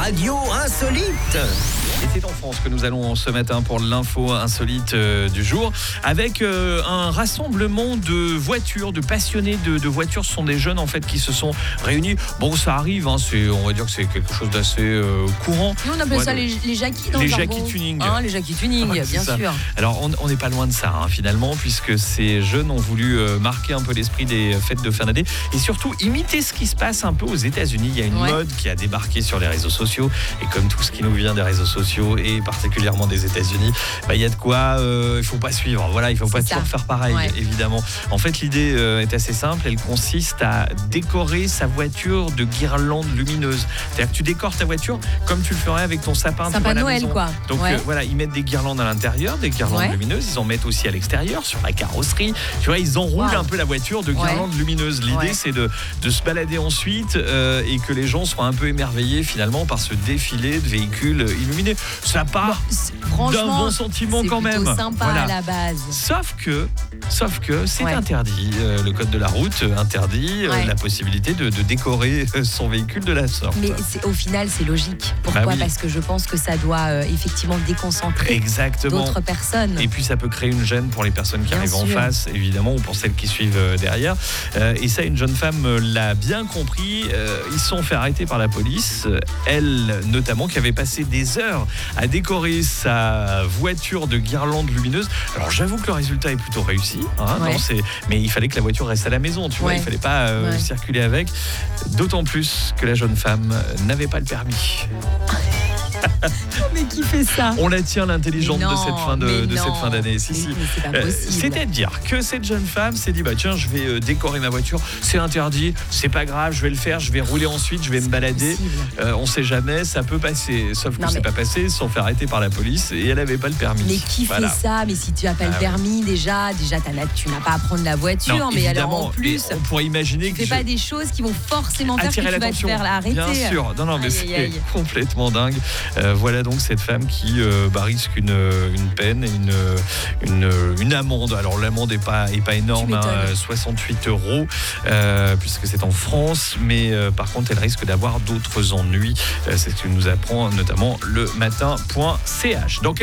radio insolite. Et c'est en France que nous allons ce matin pour l'info insolite du jour avec un rassemblement de voitures, de passionnés de voitures. Ce sont des jeunes en fait qui se sont réunis. Bon, ça arrive, on va dire que c'est quelque chose d'assez courant. Nous on appelle ça les jackies dans le jargon. Jackie tuning. Les jackies tuning, bien sûr. Alors on n'est pas loin de ça finalement, puisque ces jeunes ont voulu marquer un peu l'esprit des fêtes de fin d'année et surtout imiter ce qui se passe un peu aux États-Unis. Il y a une mode qui a débarqué sur les réseaux sociaux et comme tout ce qui nous vient des réseaux sociaux et particulièrement des États-Unis, il y a de quoi il faut pas suivre. Voilà, il faut pas toujours faire pareil, évidemment. En fait, l'idée est assez simple. Elle consiste à décorer sa voiture de guirlandes lumineuses. C'est-à-dire que tu décores ta voiture comme tu le ferais avec ton sapin. Sapin de Noël, maison. quoi. Donc voilà, ils mettent des guirlandes à l'intérieur, des guirlandes lumineuses. Ils en mettent aussi à l'extérieur, sur la carrosserie. Tu vois, ils enroulent un peu la voiture de guirlandes lumineuses. L'idée, c'est de se balader ensuite et que les gens soient un peu émerveillés finalement par ce défilé de véhicules illuminés. Ça part d'un bon sentiment quand même. C'est sympa à la base. Sauf que c'est interdit. Le code de la route interdit la possibilité de décorer son véhicule de la sorte. Mais au final, c'est logique. Pourquoi ? Parce que je pense que ça doit effectivement déconcentrer d'autres personnes. Et puis ça peut créer une gêne pour les personnes qui arrivent en face, évidemment, ou pour celles qui suivent derrière. Et ça, une jeune femme l'a bien compris. Ils se sont fait arrêter par la police. Elle, notamment, qui avait passé des heures à décorer sa voiture de guirlandes lumineuses. Alors j'avoue que le résultat est plutôt réussi, mais il fallait que la voiture reste à la maison, tu vois, il fallait pas circuler avec, d'autant plus que la jeune femme n'avait pas le permis. Mais qui fait ça ? On la tient l'intelligente de cette fin d'année. C'est-à-dire que cette jeune femme s'est dit tiens, je vais décorer ma voiture, c'est interdit, c'est pas grave, je vais le faire, je vais rouler ensuite, je vais me balader. On sait jamais, ça peut passer. Sauf que c'est pas passé, ils se sont fait arrêter par la police et elle n'avait pas le permis. Mais qui fait ça ? Mais si tu n'as pas le permis, déjà tu n'as pas à prendre la voiture. Non, mais alors en plus, on pourrait imaginer que tu fais pas des choses qui vont forcément faire que tu vas te faire arrêter. Bien sûr, mais c'est complètement dingue. Voilà donc cette femme qui risque une peine et une amende. Alors l'amende n'est pas énorme, 68 €, puisque c'est en France, mais par contre elle risque d'avoir d'autres ennuis. C'est ce que nous apprend notamment le matin.ch.